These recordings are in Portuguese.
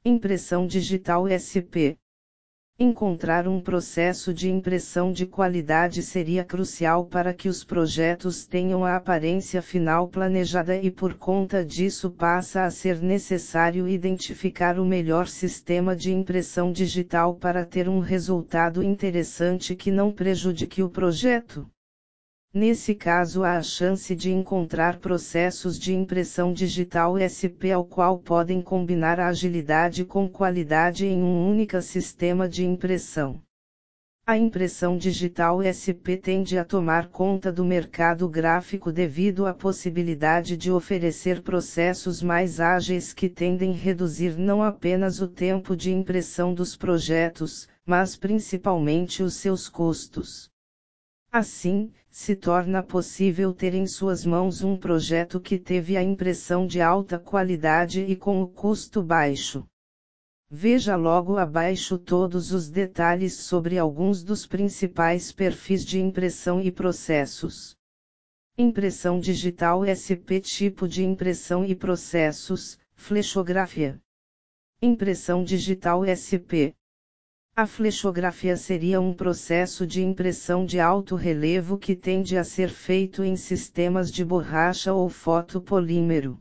Impressão digital SP. Encontrar um processo de impressão de qualidade seria crucial para que os projetos tenham a aparência final planejada e por conta disso passa a ser necessário identificar o melhor sistema de impressão digital para ter um resultado interessante que não prejudique o projeto. Nesse caso há a chance de encontrar processos de impressão digital SP ao qual podem combinar a agilidade com qualidade em um único sistema de impressão. A impressão digital SP tende a tomar conta do mercado gráfico devido à possibilidade de oferecer processos mais ágeis que tendem a reduzir não apenas o tempo de impressão dos projetos, mas principalmente os seus custos. Assim, se torna possível ter em suas mãos um projeto que teve a impressão de alta qualidade e com o custo baixo. Veja logo abaixo todos os detalhes sobre alguns dos principais perfis de impressão e processos. Impressão digital SP. Tipo de impressão e processos, flexografia. Impressão digital SP. A flexografia seria um processo de impressão de alto relevo que tende a ser feito em sistemas de borracha ou fotopolímero.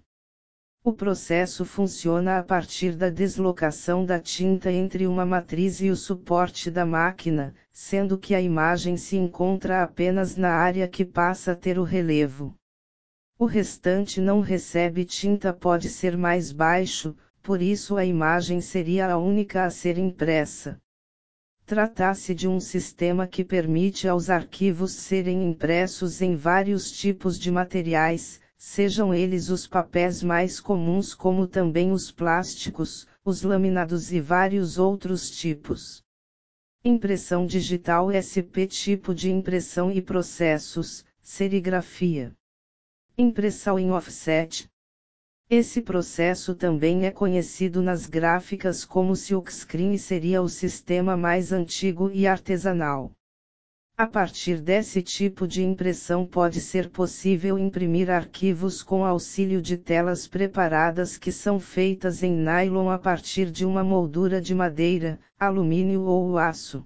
O processo funciona a partir da deslocação da tinta entre uma matriz e o suporte da máquina, sendo que a imagem se encontra apenas na área que passa a ter o relevo. O restante não recebe tinta, pode ser mais baixo, por isso a imagem seria a única a ser impressa. Trata-se de um sistema que permite aos arquivos serem impressos em vários tipos de materiais, sejam eles os papéis mais comuns como também os plásticos, os laminados e vários outros tipos. Impressão digital SP. Tipo de impressão e processos, serigrafia. Impressão em offset. Esse processo também é conhecido nas gráficas como silkscreen e seria o sistema mais antigo e artesanal. A partir desse tipo de impressão pode ser possível imprimir arquivos com auxílio de telas preparadas que são feitas em nylon a partir de uma moldura de madeira, alumínio ou aço.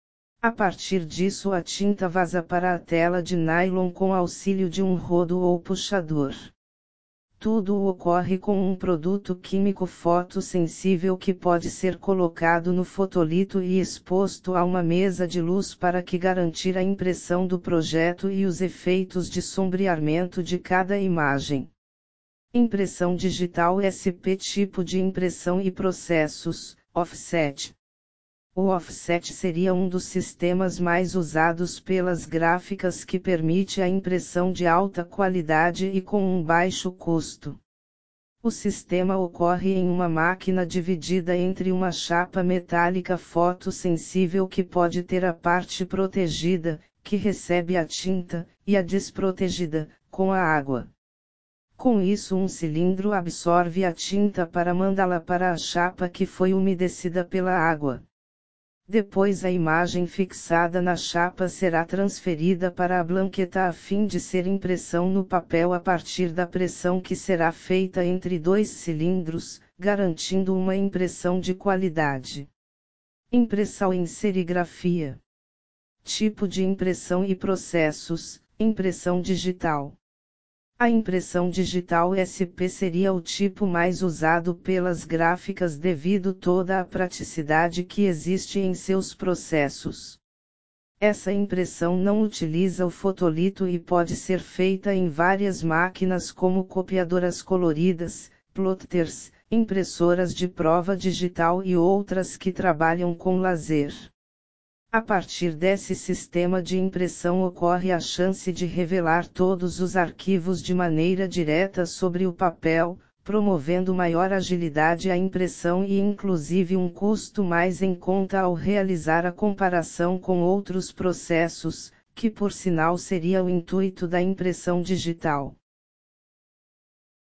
A partir disso a tinta vaza para a tela de nylon com auxílio de um rodo ou puxador. Tudo ocorre com um produto químico fotossensível que pode ser colocado no fotolito e exposto a uma mesa de luz para que garantir a impressão do projeto e os efeitos de sombreamento de cada imagem. Impressão digital SP. Tipo de impressão e processos, offset. O offset seria um dos sistemas mais usados pelas gráficas que permite a impressão de alta qualidade e com um baixo custo. O sistema ocorre em uma máquina dividida entre uma chapa metálica fotossensível que pode ter a parte protegida, que recebe a tinta, e a desprotegida, com a água. Com isso um cilindro absorve a tinta para mandá-la para a chapa que foi umedecida pela água. Depois a imagem fixada na chapa será transferida para a blanqueta a fim de ser impressão no papel a partir da pressão que será feita entre dois cilindros, garantindo uma impressão de qualidade. Impressão em serigrafia. Tipo de impressão e processos, impressão digital. A impressão digital SP seria o tipo mais usado pelas gráficas devido toda a praticidade que existe em seus processos. Essa impressão não utiliza o fotolito e pode ser feita em várias máquinas como copiadoras coloridas, plotters, impressoras de prova digital e outras que trabalham com laser. A partir desse sistema de impressão ocorre a chance de revelar todos os arquivos de maneira direta sobre o papel, promovendo maior agilidade à impressão e inclusive um custo mais em conta ao realizar a comparação com outros processos, que por sinal seria o intuito da impressão digital.